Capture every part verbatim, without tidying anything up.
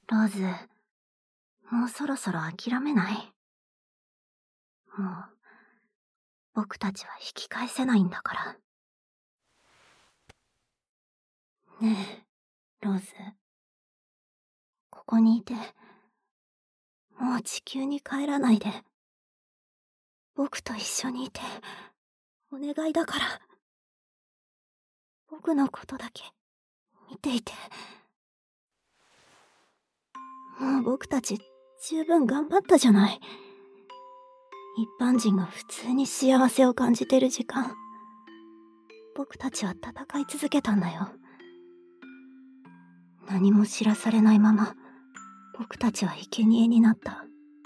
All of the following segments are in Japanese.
ローズ、もうそろそろ諦めない？もう、僕たちは引き返せないんだから。ねえ、ローズ。ここにいて、もう地球に帰らないで。僕と一緒にいて、お願いだから。僕のことだけ、見ていて。もう僕たち、十分頑張ったじゃない。一般人が普通に幸せを感じてる時間、僕たちは戦い続けたんだよ。何も知らされないまま、僕たちは生贄になった。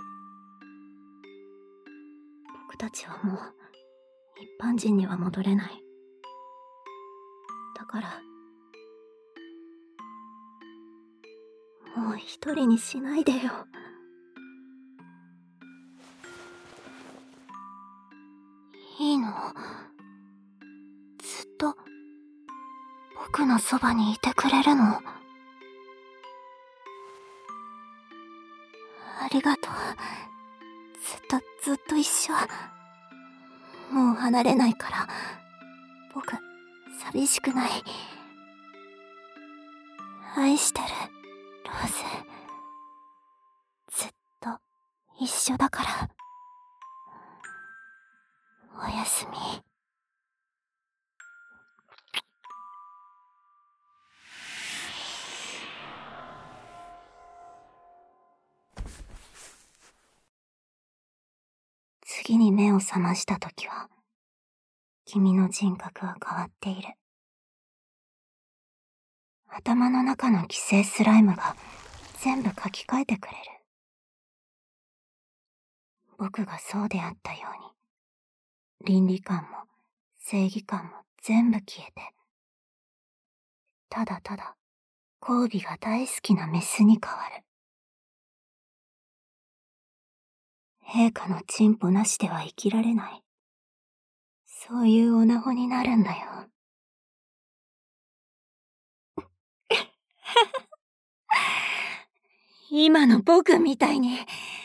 僕たちはもう、一般人には戻れない。だから、もう一人にしないでよ。いいの？ずっと、僕のそばにいてくれるの？ありがとう。ずっとずっと一緒。もう離れないから、僕、寂しくない。愛してる、ローズ。ずっと一緒だから。おやすみ。次に目を覚ましたときは、君の人格は変わっている。頭の中の寄生スライムが全部書き換えてくれる。僕がそうであったように、倫理観も正義感も全部消えて、ただただ交尾が大好きなメスに変わる。陛下のチンポなしでは生きられない。そういう女子になるんだよ。今の僕みたいに。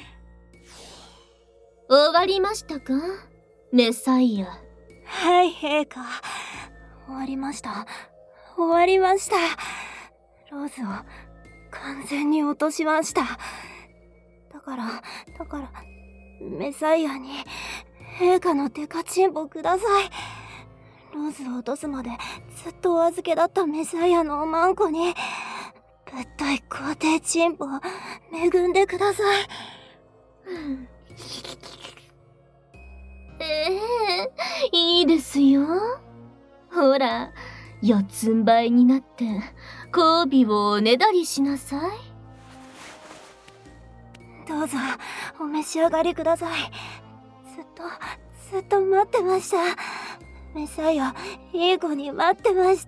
終わりましたか、メサイア。 はい、陛下。終わりました。終わりました。ローズを完全に落としました。だから、だから、メサイアに、陛下のデカチンポください。ローズを落とすまでずっとお預けだったメサイアのおまんこに、ぶっとい皇帝チンポ、恵んでください。 ええ、いいですよ。ほら、四つん這いになって交尾をおねだりしなさい。 どうぞお召し上がりください。ずっとずっと待ってました。メサイア、いい子に待ってました。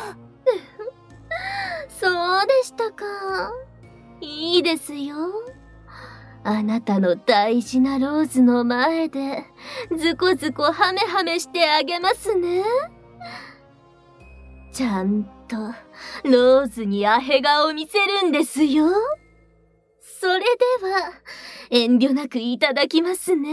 そうでしたか。いいですよ。あなたの大事なローズの前でズコズコハメハメしてあげますね。ちゃんとローズにアヘ顔見せるんですよ。それでは遠慮なくいただきますね。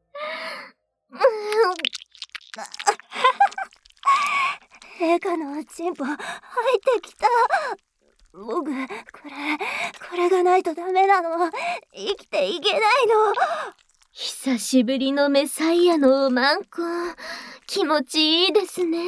陛下のおちんぽ入ってきた。僕、これ、これがないとダメなの。生きていけないの。 久しぶりのメサイアのおまんこ、気持ちいいですね。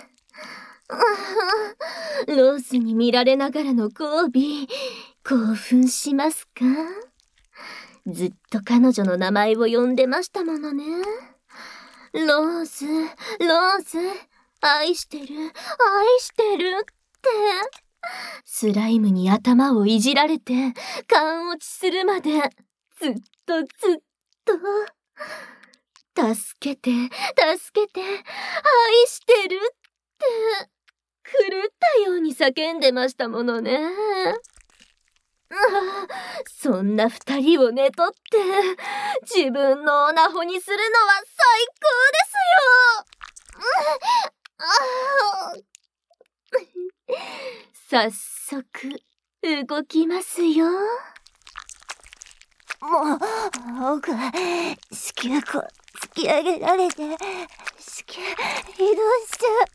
ローズに見られながらの交尾、興奮しますか？ずっと彼女の名前を呼んでましたものね。ローズ、ローズ、愛してる、愛してるって。スライムに頭をいじられて、勘落ちするまで、ずっとずっと。助けて、助けて、愛してるって、狂ったように叫んでましたものね。そんな二人を寝取って、自分のオナホにするのは最高ですよ。早速、 動きますよ。 もう、僕、子宮口突き上げられて、子宮移動しちゃう。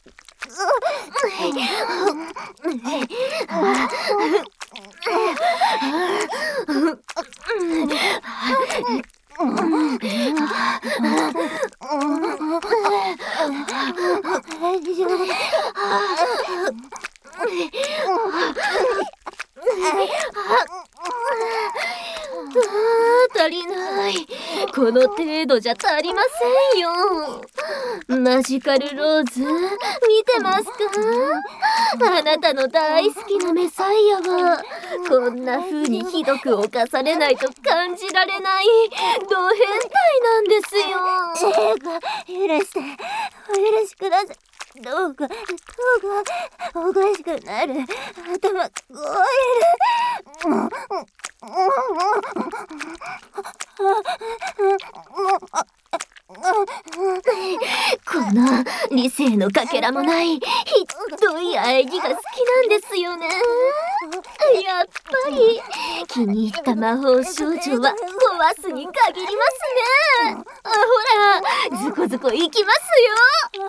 足りない。この程度じゃ足りませんよ。マジカルローズ、見てますか？あなたの大好きなメサイアはこんな風にひどく侵されないと感じられないド変態なんですよ。 えー、許して、お許しください。どうか、どうか、おかしくなる。頭、壊れる。 この理性のかけらもないひどい喘ぎが好きなんですよね。やっぱり気に入った魔法少女は壊すに限りますね。あ、ほら、ズコズコいきますよ。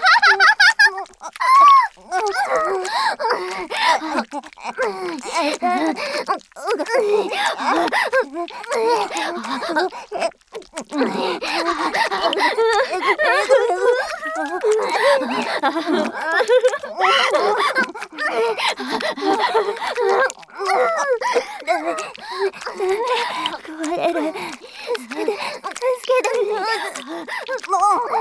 壊れる。助けて、助けて、も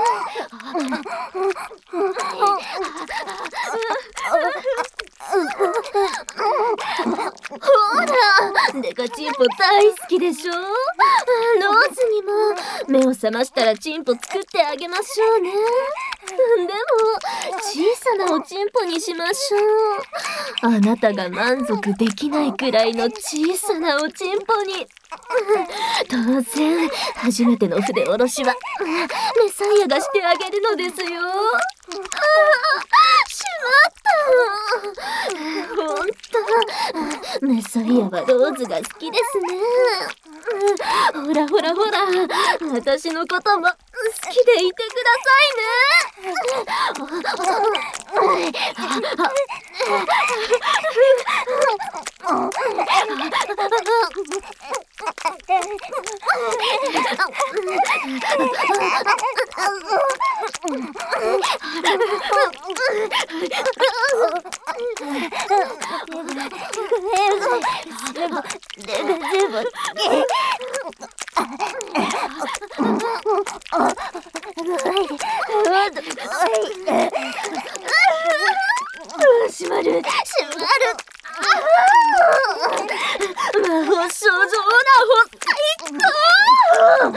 ほら、デカチンポ大好きでしょ。ローズにも目を覚ましたらチンポ作ってあげましょうね。でも小さなおチンポにしましょう。あなたが満足できないくらいの小さなおチンポに。当然初めての筆下ろしはメサイアがしてあげるのですよ。ああ、しまった。ほんとメサイアはローズが好きですね。ほらほらほら、私のことも好きでいてくださいね。閉まる、閉まる。魔法少女オラホ最高。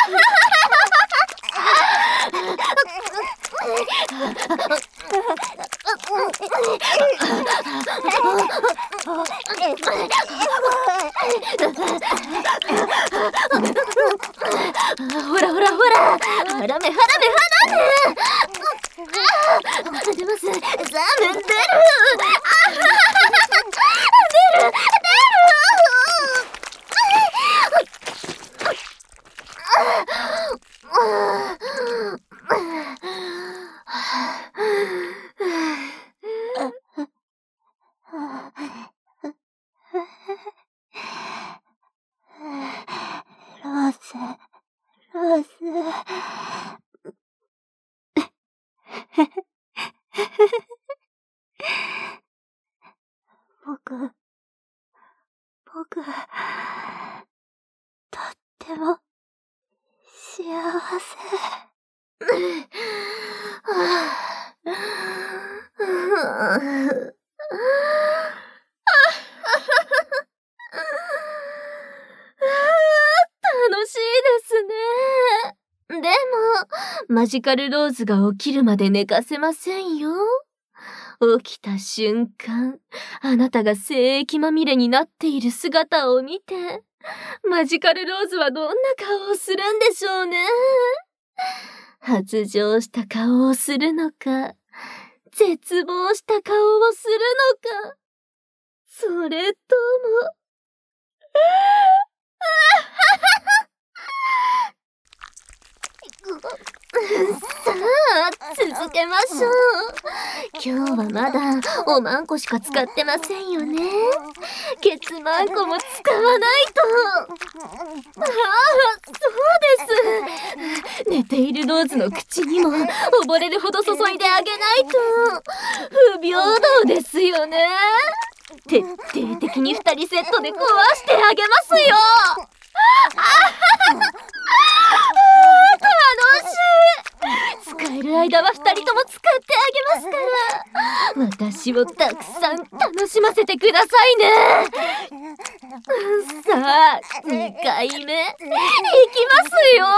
ほらほらほら、ハラメハラメハラメ。出ます。ザーメン出る。出る出る。 ローズ、ローズ。僕、僕、とっても幸せ。 楽しいですね。でもマジカルローズが起きるまで寝かせませんよ。起きた瞬間、あなたが精液まみれになっている姿を見て、マジカルローズはどんな顔をするんでしょうね。発情した顔をするのか、絶望した顔をするのか、 それともさあ続けましょう。今日はまだおまんこしか使ってませんよね。ケツまんこも使わないと。ああ、そうです。寝ているローズの口にも溺れるほど注いであげないと不平等ですよね。徹底的に二人セットで壊してあげますよ。楽しい。使える間は二人とも使ってあげますから、私をたくさん楽しませてくださいね。さあ、にかいめいきますよ。